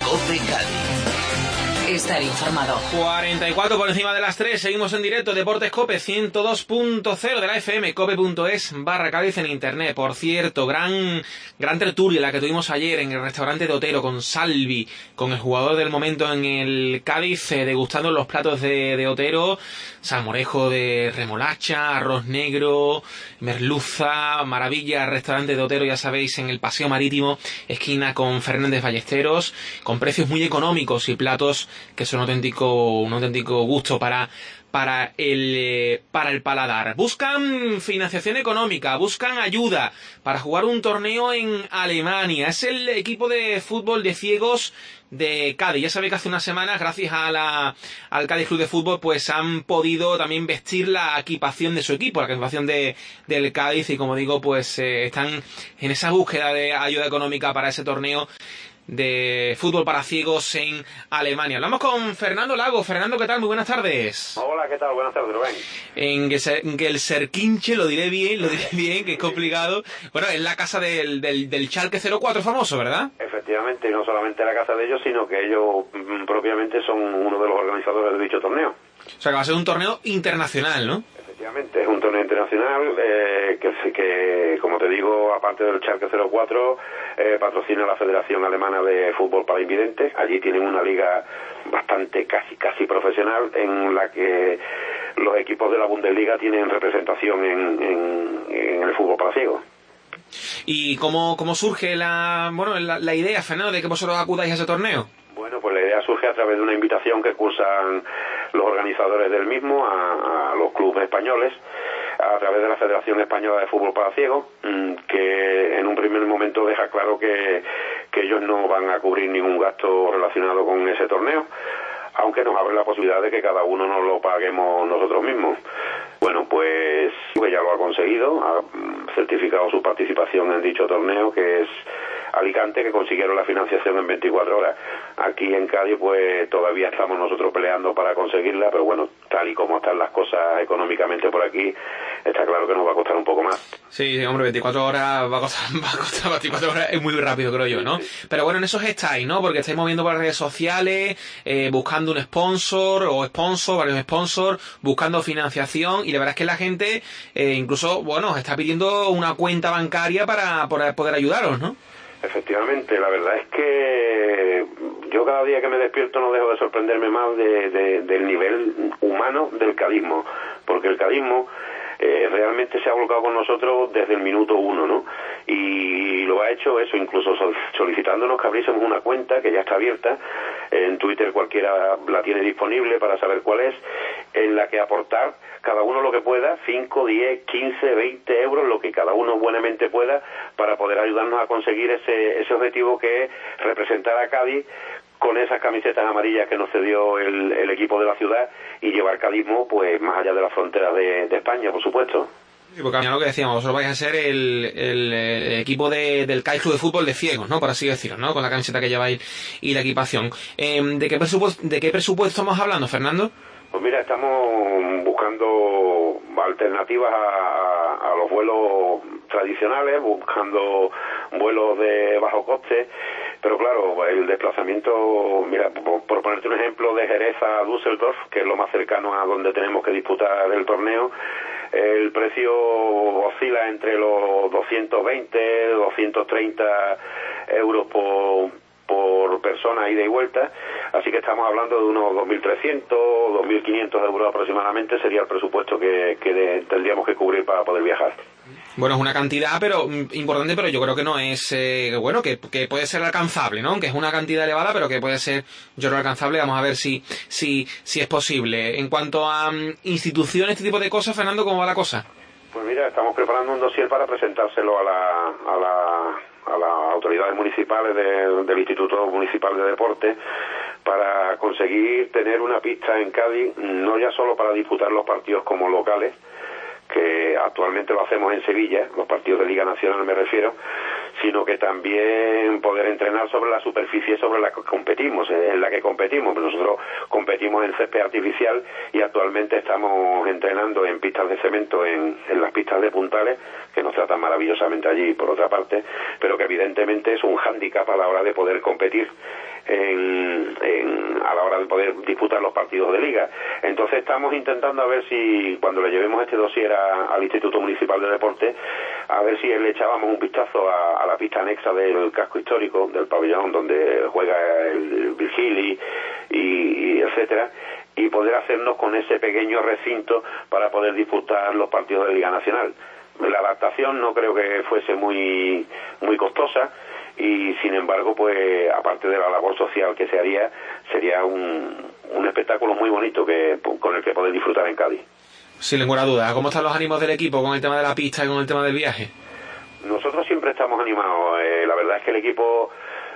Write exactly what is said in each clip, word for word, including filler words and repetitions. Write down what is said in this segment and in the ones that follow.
COPE Cádiz. Estar informado. cuarenta y cuatro por encima de las tres, seguimos en directo. Deportes COPE ciento dos punto cero de la F M, cope.es barra Cádiz en internet. Por cierto, gran gran tertulia la que tuvimos ayer en el restaurante de Otero con Salvi, con el jugador del momento en el Cádiz, eh, degustando los platos de, de Otero. Salmorejo de remolacha, arroz negro, merluza, maravilla. Restaurante de Otero, ya sabéis, en el Paseo Marítimo, esquina con Fernández Ballesteros, con precios muy económicos y platos que son un auténtico, un auténtico gusto para, para el, eh, para el paladar. Buscan financiación económica, buscan ayuda para jugar un torneo en Alemania. Es el equipo de fútbol de ciegos de Cádiz. Ya sabéis que hace unas semanas, gracias a la, al Cádiz Club de Fútbol, pues han podido también vestir la equipación de su equipo, la equipación de, del Cádiz, y como digo, pues eh, están en esa búsqueda de ayuda económica para ese torneo de fútbol para ciegos en Alemania. Hablamos con Fernando Lago. Fernando, ¿qué tal? Muy buenas tardes. Hola, ¿qué tal? Buenas tardes, Rubén. En que el Serquinche, lo diré bien, lo diré bien, que es complicado. Bueno, es la casa del, del, del Schalke cero cuatro famoso, ¿verdad? Efectivamente, y no solamente la casa de ellos, sino que ellos mm, propiamente son uno de los organizadores de dicho torneo. O sea, que va a ser un torneo internacional, ¿no? Efectivamente, es un torneo internacional eh, que, que, como te digo, aparte del Schalke cero cuatro, eh, patrocina la Federación Alemana de Fútbol para Invidentes. Allí tienen una liga bastante, casi casi profesional, en la que los equipos de la Bundesliga tienen representación en, en, en el fútbol para ciegos. ¿Y cómo, cómo surge la, bueno, la, la idea, Fernando, de que vosotros acudáis a ese torneo? Bueno, pues la idea surge a través de una invitación que cursan los organizadores del mismo a, a los clubes españoles, a través de la Federación Española de Fútbol para Ciegos, que en un primer momento deja claro que, que ellos no van a cubrir ningún gasto relacionado con ese torneo, aunque nos abre la posibilidad de que cada uno nos lo paguemos nosotros mismos. Bueno, pues ya lo ha conseguido, ha certificado su participación en dicho torneo, que es Alicante, que consiguieron la financiación en veinticuatro horas. Aquí en Cádiz pues todavía estamos nosotros peleando para conseguirla, pero bueno, tal y como están las cosas económicamente por aquí, está claro que nos va a costar un poco más. Sí, hombre, veinticuatro horas va a costar, va a costar veinticuatro horas, es muy rápido, creo yo, ¿no? Pero bueno, en eso estáis, ¿no? Porque estáis moviendo por las redes sociales, eh, buscando un sponsor o sponsor, varios sponsors, buscando financiación, y la verdad es que la gente eh, incluso, bueno, está pidiendo una cuenta bancaria para, para poder ayudaros, ¿no? Efectivamente, la verdad es que yo cada día que me despierto no dejo de sorprenderme más de, de, del nivel humano del cadismo, porque el cadismo eh, realmente se ha volcado con nosotros desde el minuto uno, ¿no? Y lo ha hecho eso, incluso solicitándonos que abriésemos una cuenta que ya está abierta, en Twitter cualquiera la tiene disponible para saber cuál es, en la que aportar cada uno lo que pueda, cinco, diez, quince, veinte euros, lo que cada uno buenamente pueda, para poder ayudarnos a conseguir ese, ese objetivo, que es representar a Cádiz con esas camisetas amarillas que nos cedió el, el equipo de la ciudad, y llevar cadismo pues más allá de las fronteras de, de España, por supuesto. Sí, porque lo que decíamos, vosotros vais a ser el, el, el equipo de, del Cádiz Club de Fútbol de ciegos, ¿no? Por así decirlo, ¿no? Con la camiseta que lleváis y la equipación. Eh, ¿de qué presupuesto, de qué presupuesto estamos hablando, Fernando? Pues mira, estamos buscando alternativas a, a los vuelos tradicionales, buscando vuelos de bajo coste, pero claro, el desplazamiento, mira, por, por ponerte un ejemplo, de Jerez a Düsseldorf, que es lo más cercano a donde tenemos que disputar el torneo, el precio oscila entre los doscientos veinte, doscientos treinta euros por por persona ida y vuelta, así que estamos hablando de unos dos mil trescientos, dos mil quinientos euros aproximadamente sería el presupuesto que, que de, tendríamos que cubrir para poder viajar. Bueno, es una cantidad pero importante, pero yo creo que no es, eh, bueno, que, que puede ser alcanzable, ¿no? Que es una cantidad elevada, pero que puede ser, yo creo, alcanzable. Vamos a ver si si si es posible. En cuanto a um, instituciones, este tipo de cosas, Fernando, ¿cómo va la cosa? Pues mira, estamos preparando un dossier para presentárselo a la... A la a las autoridades municipales de, del Instituto Municipal de Deporte, para conseguir tener una pista en Cádiz, no ya solo para disputar los partidos como locales, que actualmente lo hacemos en Sevilla, los partidos de Liga Nacional me refiero, sino que también poder entrenar sobre la superficie sobre la que competimos, en la que competimos. Nosotros competimos en césped artificial y actualmente estamos entrenando en pistas de cemento, en, en las pistas de Puntales, que nos tratan maravillosamente allí, por otra parte, pero que evidentemente es un hándicap a la hora de poder competir en, en, a la hora de poder disputar los partidos de liga. Entonces estamos intentando a ver si cuando le llevemos este dossier a, al Instituto Municipal de Deporte, a ver si le echábamos un vistazo a, a la pista anexa del casco histórico, del pabellón donde juega el Virgili y, y etcétera, y poder hacernos con ese pequeño recinto para poder disputar los partidos de Liga Nacional. La adaptación no creo que fuese muy muy costosa y sin embargo, pues aparte de la labor social que se haría, sería un, un espectáculo muy bonito que con el que poder disfrutar en Cádiz. Sin ninguna duda. ¿Cómo están los ánimos del equipo con el tema de la pista y con el tema del viaje? Nosotros siempre estamos animados. Eh, la verdad es que el equipo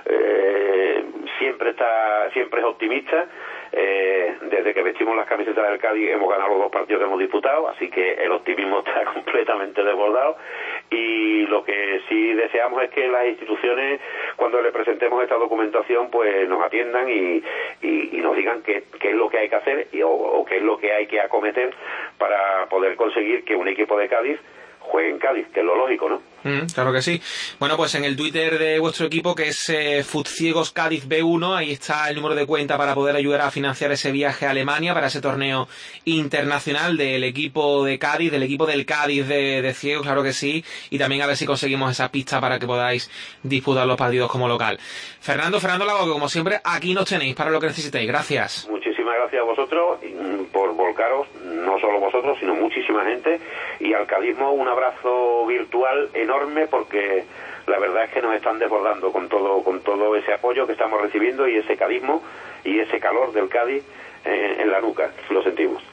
eh, siempre está siempre es optimista. Eh, desde que vestimos las camisetas del Cádiz hemos ganado los dos partidos que hemos disputado, así que el optimismo está completamente desbordado y lo que sí deseamos es que las instituciones, cuando le presentemos esta documentación, pues nos atiendan y, y, y nos digan qué, qué es lo que hay que hacer y, o, o qué es lo que hay que acometer para poder conseguir que un equipo de Cádiz juegue en Cádiz, que es lo lógico, ¿no? Mm, claro que sí. Bueno, pues en el Twitter de vuestro equipo, que es eh, Futciegos Cádiz B uno, ahí está el número de cuenta para poder ayudar a financiar ese viaje a Alemania para ese torneo internacional del equipo de Cádiz, del equipo del Cádiz de, de ciegos, claro que sí, y también a ver si conseguimos esa pista para que podáis disputar los partidos como local. Fernando, Fernando Lago, que como siempre, aquí nos tenéis para lo que necesitéis. Gracias. Muchísimas gracias a vosotros por volcaros, no solo vosotros, sino muchísima gente, y al cadismo un abrazo virtual enorme porque la verdad es que nos están desbordando con todo con todo ese apoyo que estamos recibiendo y ese cadismo y ese calor del Cádiz eh, en la nuca, lo sentimos.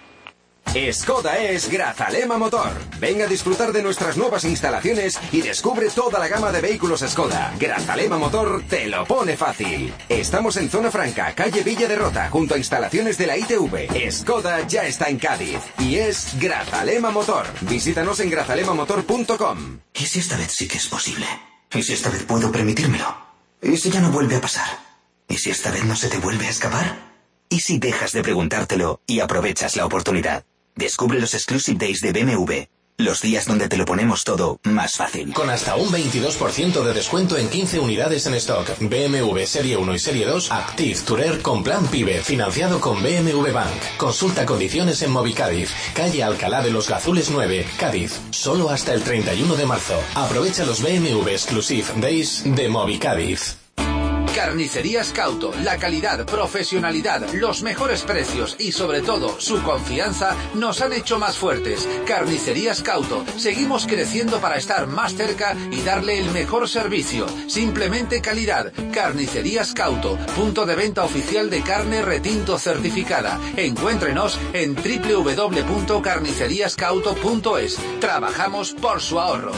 Skoda es Grazalema Motor. Venga a disfrutar de nuestras nuevas instalaciones y descubre toda la gama de vehículos Skoda. Grazalema Motor te lo pone fácil. Estamos en Zona Franca, calle Villa de Rota, junto a instalaciones de la I T V. Skoda ya está en Cádiz y es Grazalema Motor. Visítanos en grazalema motor punto com. ¿Y si esta vez sí que es posible? ¿Y si esta vez puedo permitírmelo? ¿Y si ya no vuelve a pasar? ¿Y si esta vez no se te vuelve a escapar? ¿Y si dejas de preguntártelo y aprovechas la oportunidad? Descubre los Exclusive Days de B M W. Los días donde te lo ponemos todo más fácil. Con hasta un veintidós por ciento de descuento en quince unidades en stock. B M W Serie uno y Serie dos Active Tourer con plan PIBE, financiado con B M W Bank. Consulta condiciones en Movicádiz, calle Alcalá de los Gazules nueve, Cádiz. Solo hasta el treinta y uno de marzo. Aprovecha los B M W Exclusive Days de Movicádiz. Carnicerías Cauto, la calidad, profesionalidad, los mejores precios y sobre todo su confianza nos han hecho más fuertes. Carnicerías Cauto, seguimos creciendo para estar más cerca y darle el mejor servicio. Simplemente calidad. Carnicerías Cauto, punto de venta oficial de carne retinto certificada. Encuéntrenos en doble u doble u doble u punto carnicerías cauto punto es. Trabajamos por su ahorro.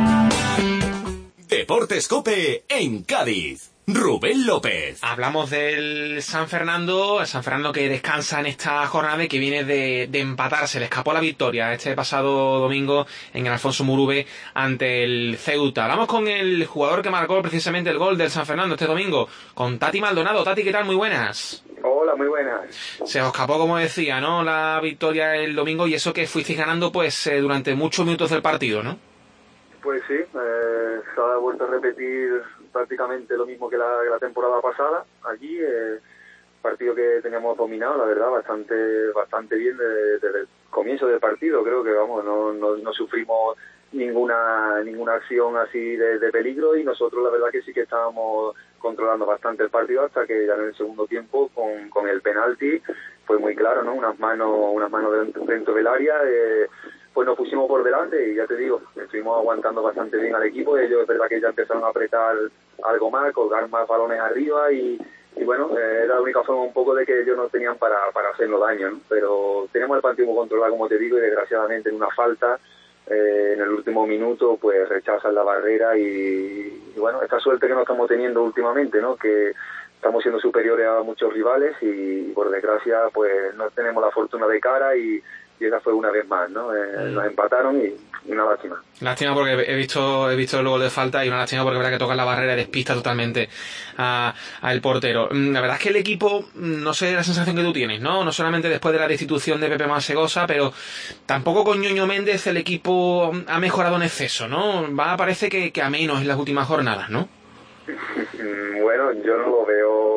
Deportes Cope en Cádiz. Rubén López. Hablamos del San Fernando, el San Fernando que descansa en esta jornada y que viene de, de empatar. Se le escapó la victoria este pasado domingo en el Alfonso Murube ante el Ceuta. Hablamos con el jugador que marcó precisamente el gol del San Fernando este domingo, con Tati Maldonado. Tati, ¿qué tal? Muy buenas. Hola, muy buenas. Se os escapó, como decía, ¿no?, la victoria el domingo, y eso que fuisteis ganando pues eh, durante muchos minutos del partido, ¿no? Pues sí, eh, se ha vuelto a repetir prácticamente lo mismo que la, que la temporada pasada allí, eh, partido que teníamos dominado, la verdad, bastante bastante bien desde, desde el comienzo del partido. Creo que vamos, no, no, no sufrimos ninguna ninguna acción así de, de peligro, y nosotros la verdad que sí que estábamos controlando bastante el partido hasta que ya en el segundo tiempo con, con el penalti fue muy claro, ¿no? Unas manos unas manos dentro, dentro del área, eh, pues nos pusimos por delante y ya te digo, estuvimos aguantando bastante bien al equipo. Ellos es verdad que ya empezaron a apretar algo más, colgar más balones arriba y, y bueno, eh, era la única forma un poco de que ellos no tenían para, para hacernos daño, ¿no? Pero teníamos el partido controlado, como te digo, y desgraciadamente en una falta eh, en el último minuto pues rechazan la barrera y, y bueno, esta suerte que no estamos teniendo últimamente, ¿no? Que estamos siendo superiores a muchos rivales y, y por desgracia pues no tenemos la fortuna de cara y y esa fue una vez más, ¿no? Eh, mm. Nos empataron y, y una lástima. Lástima porque he visto he visto el gol de falta y una lástima porque es verdad que toca la barrera y despista totalmente a, a el portero. La verdad es que el equipo, no sé la sensación que tú tienes, ¿no? No solamente después de la destitución de Pepe Masegosa, pero tampoco con Ñoño Méndez el equipo ha mejorado en exceso, ¿no? Va, parece que, que a menos en las últimas jornadas, ¿no? Bueno, yo no lo veo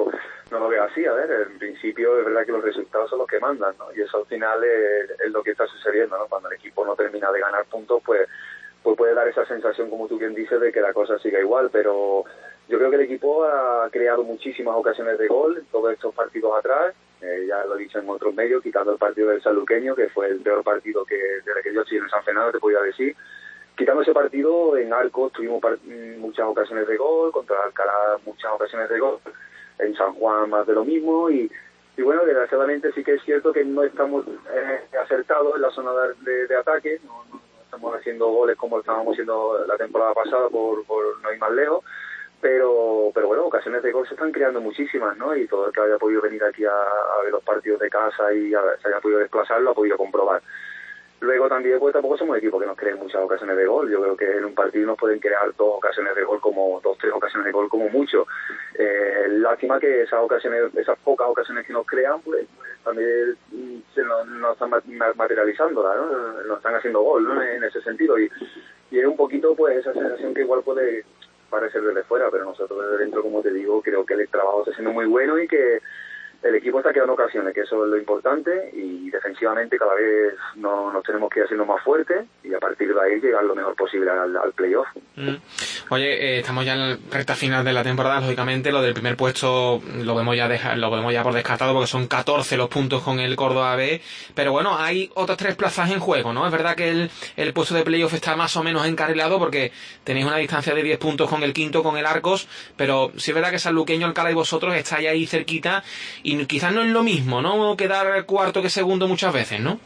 no lo veo así. A ver, en principio es verdad que los resultados son los que mandan, ¿no? Y eso al final es, es lo que está sucediendo, ¿no? Cuando el equipo no termina de ganar puntos, pues, pues puede dar esa sensación, como tú bien dices, de que la cosa siga igual, pero yo creo que el equipo ha creado muchísimas ocasiones de gol en todos estos partidos atrás. Eh, ya lo he dicho en otros medios, quitando el partido del Sanluqueño, que fue el peor partido que desde que yo estoy en San Fernando, te podía decir. Quitando ese partido, en Arcos tuvimos muchas ocasiones de gol, contra Alcalá muchas ocasiones de gol, en San Juan más de lo mismo, y, y bueno, desgraciadamente sí que es cierto que no estamos eh, acertados en la zona de, de ataque, no, no estamos haciendo goles como estábamos haciendo la temporada pasada, por, por no ir más lejos. Pero, pero bueno, ocasiones de gol se están creando muchísimas, ¿no? Y todo el que haya podido venir aquí a, a ver los partidos de casa y a, se haya podido desplazar lo ha podido comprobar. Luego también, pues tampoco somos un equipo que nos cree muchas ocasiones de gol. Yo creo que en un partido nos pueden crear dos ocasiones de gol, como dos, tres ocasiones de gol como mucho. Eh, lástima que esas ocasiones, esas pocas ocasiones que nos crean, pues también se nos, nos están materializando, ¿no? Nos están haciendo gol, ¿no? En ese sentido. Y, y es un poquito, pues, esa sensación que igual puede parecer desde fuera, pero nosotros desde dentro, como te digo, creo que el trabajo está siendo muy bueno y que el equipo está creando ocasiones, que eso es lo importante, y defensivamente cada vez no, nos tenemos que ir haciendo más fuertes y a partir de ahí llegar lo mejor posible al, al playoff. Mm. Oye, eh, estamos ya en la recta final de la temporada, lógicamente lo del primer puesto lo vemos ya deja, lo vemos ya por descartado porque son catorce los puntos con el Córdoba B, pero bueno, hay otras tres plazas en juego, ¿no? Es verdad que el, el puesto de playoff está más o menos encarrilado porque tenéis una distancia de diez puntos con el quinto, con el Arcos, pero sí es verdad que Sanluqueño, Alcalá y vosotros estáis ahí cerquita y quizás no es lo mismo, ¿no? Quedar cuarto que segundo muchas veces, ¿no?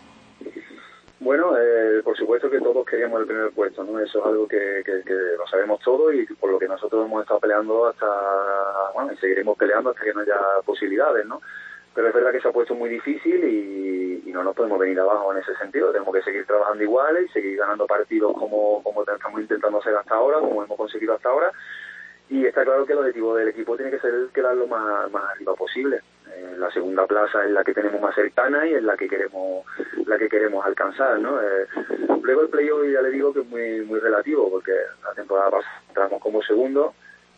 Bueno, eh, por supuesto que todos queríamos el primer puesto, ¿no? Eso es algo que, que, que lo sabemos todos y por lo que nosotros hemos estado peleando hasta, bueno, y seguiremos peleando hasta que no haya posibilidades, ¿no? Pero es verdad que se ha puesto muy difícil y, y no nos podemos venir abajo en ese sentido. Tenemos que seguir trabajando igual y seguir ganando partidos como, como estamos intentando hacer hasta ahora, como hemos conseguido hasta ahora. Y está claro que el objetivo del equipo tiene que ser quedar lo más, más arriba posible. Eh, la segunda plaza es la que tenemos más cercana y es la que queremos la que queremos alcanzar, ¿no? Eh, luego el playoff, ya le digo que es muy muy relativo, porque la temporada pasada entramos como segundo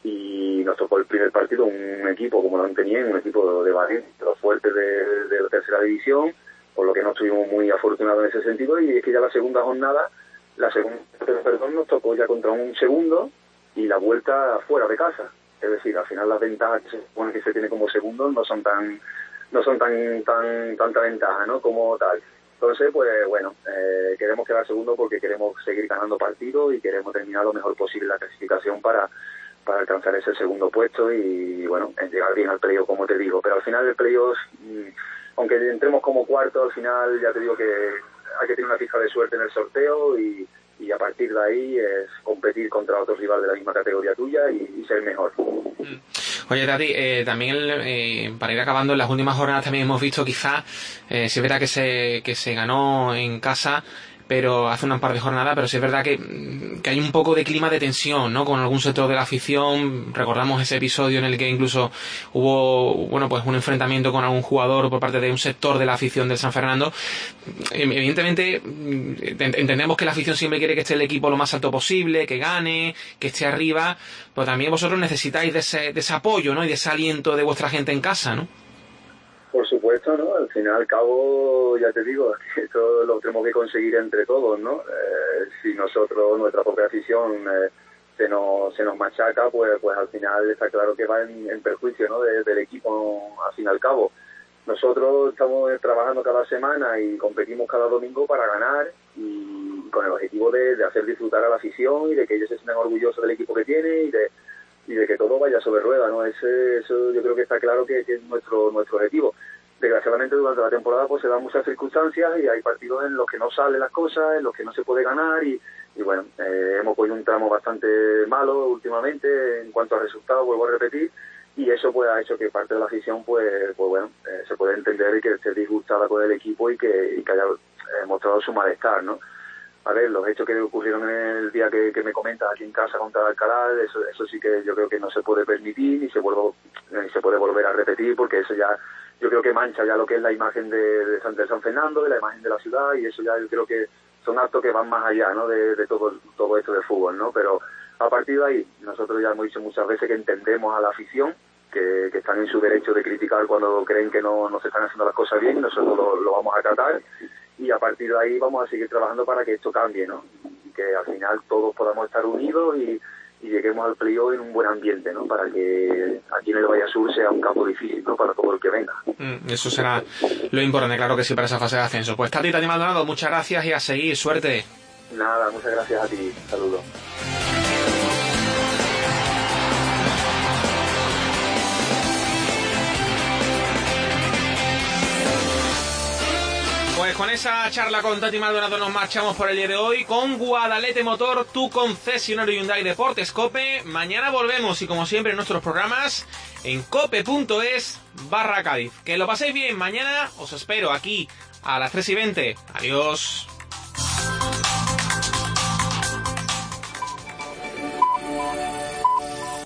y nos tocó el primer partido un equipo como lo han tenido, un equipo de Valencia, los fuertes de, de la tercera división, por lo que no estuvimos muy afortunados en ese sentido, y es que ya la segunda jornada, la segunda perdón, nos tocó ya contra un segundo y la vuelta fuera de casa. Es decir, al final las ventajas que se supone que se tiene como segundo no son tan no son tan tan tanta ventaja, ¿no? Como tal. Entonces, pues bueno, eh, queremos quedar segundo porque queremos seguir ganando partidos y queremos terminar lo mejor posible la clasificación para para alcanzar ese segundo puesto y, bueno, llegar bien al playoff, como te digo. Pero al final el playoff, aunque entremos como cuarto, al final ya te digo que hay que tener una pizca de suerte en el sorteo y y a partir de ahí es competir contra otros rivales de la misma categoría tuya y, y ser mejor. Oye, Tati, eh, también eh, para ir acabando, en las últimas jornadas también hemos visto quizás, eh, si es verdad que se, que se ganó en casa, pero hace un par de jornadas, pero sí es verdad que, que hay un poco de clima de tensión, ¿no? Con algún sector de la afición. Recordamos ese episodio en el que incluso hubo, bueno, pues un enfrentamiento con algún jugador por parte de un sector de la afición del San Fernando. Evidentemente, entendemos que la afición siempre quiere que esté el equipo lo más alto posible, que gane, que esté arriba, pero también vosotros necesitáis de ese, de ese apoyo, ¿no? Y de ese aliento de vuestra gente en casa, ¿no? Por supuesto, ¿no? Al fin y al cabo, ya te digo, esto lo tenemos que conseguir entre todos, ¿no? Eh, si nosotros, nuestra propia afición, eh, se nos se nos machaca, pues pues al final está claro que va en, en perjuicio, ¿no? De, del equipo, al fin y al cabo. Nosotros estamos trabajando cada semana y competimos cada domingo para ganar y con el objetivo de, de hacer disfrutar a la afición y de que ellos se sientan orgullosos del equipo que tiene y de y de que todo vaya sobre rueda, ¿no? Ese, eso yo creo que está claro que, que es nuestro nuestro objetivo. Desgraciadamente durante la temporada pues se dan muchas circunstancias y hay partidos en los que no salen las cosas, en los que no se puede ganar y, y bueno, eh, hemos cogido un tramo bastante malo últimamente en cuanto a resultados, vuelvo a repetir, y eso pues ha hecho que parte de la afición pues pues bueno, eh, se puede entender y que esté disgustada con el equipo y que, y que haya eh, mostrado su malestar, ¿no? A ver, los hechos que ocurrieron en el día que, que me comentas aquí en casa contra Alcalá, eso, eso sí que yo creo que no se puede permitir ni se, vuelvo, ni se puede volver a repetir porque eso ya, yo creo que mancha ya lo que es la imagen de, de, San, de San Fernando, de la imagen de la ciudad y eso ya yo creo que son actos que van más allá, ¿no? De, de todo, todo esto de fútbol, ¿no? Pero a partir de ahí, nosotros ya hemos dicho muchas veces que entendemos a la afición, que, que están en su derecho de criticar cuando creen que no, no se están haciendo las cosas bien, y nosotros lo, lo vamos a tratar, y a partir de ahí vamos a seguir trabajando para que esto cambie, ¿no? Y que al final todos podamos estar unidos y, y lleguemos al playoff en un buen ambiente, ¿no? Para que aquí en el Valle Sur sea un campo difícil, ¿no? Para todo el que venga. Mm, eso será lo importante, claro que sí, para esa fase de ascenso. Pues Tati, Tati Maldonado, muchas gracias y a seguir, suerte. Nada, muchas gracias a ti, saludos. Pues con esa charla con Tati Maldonado nos marchamos por el día de hoy con Guadalete Motor, tu concesionario Hyundai Deportes Cope. Mañana volvemos y como siempre en nuestros programas en cope.es barra Cádiz. Que lo paséis bien, mañana os espero aquí a las tres y veinte. Adiós.